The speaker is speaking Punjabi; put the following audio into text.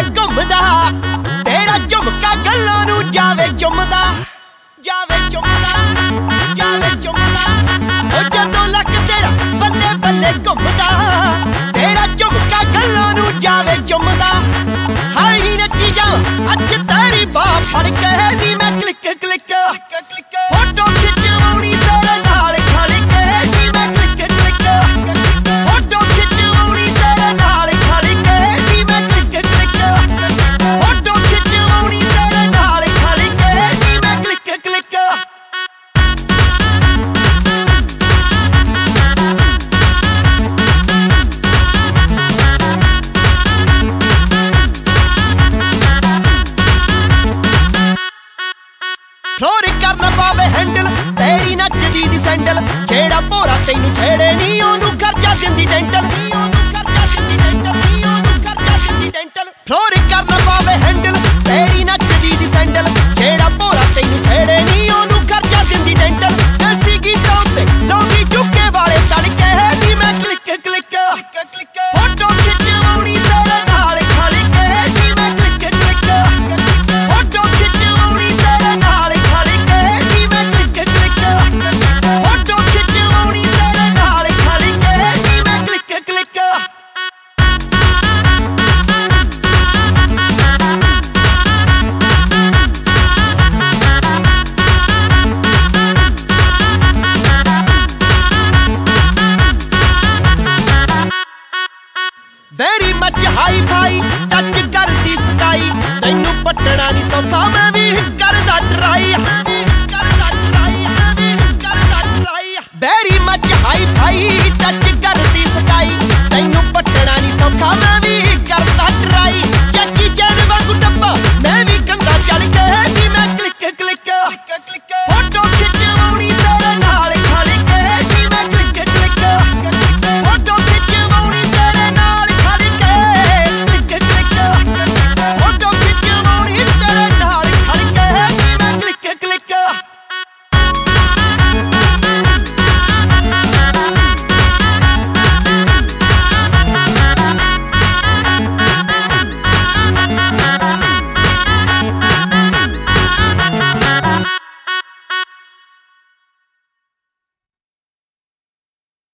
ਘੁੰਮਦਾ ਤੇਰਾ ਝੁਮਕਾ ਗੱਲਾਂ ਨੂੰ ਜਾਵੇ ਚੁੰਮਦਾ ਜਾਵੇ ਚੁੰਮਦਾ ਜਾਵੇ ਚੁੰਮਦਾ ਉਹ ਜਦੋਂ ਲੱਕ ਤੇਰਾ ਬੱਲੇ ਬੱਲੇ ਘੁੰਮਦਾ ਤੇਰਾ ਝੁਮਕਾ ਗੱਲਾਂ ਨੂੰ ਜਾਵੇ ਚੁੰਮਦਾ ਹਾਏ ਨੀ ਨੱਚੀ ਜਾਵਾਂ ਅੱਜ ਤੇਰੀ ਬਾਹ ਫੜ ਕੇ ਨੀ ਮੈਂ ਕਲਿੱਕ ਕਲਿੱਕ ਫੋਟੋ ਖਿਚਵਾਉਣੀ ਤੇਰੇ ਨਾਲ ਖੜ ਕੇ ਨੀ ਮੈਂ ਕਲਿੱਕ ਕਲਿੱਕ ਫੋਟੋ ਖਿਚਵਾਉਣੀ ਤੇਰੇ ਨਾਲ ਖੜ ਕੇ ਨੀ ਮੈਂ ਕਲਿੱਕ ਕਲਿੱਕ ਫੋਟੋ ਖਿਚਵਾਉਣੀ ਤੇਰੇ ਨਾਲ ਖੜ ਕੇ ਨੀ ਮੈਂ ਕਲਿੱਕ ਕਲਿੱਕ ਫਲੋਰ ਕਰਨਾ ਪਾਵੇ ਹੈਂਡਲ ਤੇਰੀ ਨੱਚਦੀ ਦੀ ਸੈਂਡਲ ਜਿਹੜਾ ਭੋਰਾ ਤੈਨੂੰ ਛੇੜੇ ਨੀ ਉਹਨੂੰ ਖਰਚਾ ਦਿੰਦੀ ਡੈਂਟਲ ਨੀ ਉਹਨੂੰ ਖਰਚਾ ਦਿੰਦੀ ਡੈਂਟਲ ਨੀ ਉਹਨੂੰ ਖਰਚਾ ਦਿੰਦੀ ਡੈਂਟਲ ਫਲੋਰ ਕਰਨਾ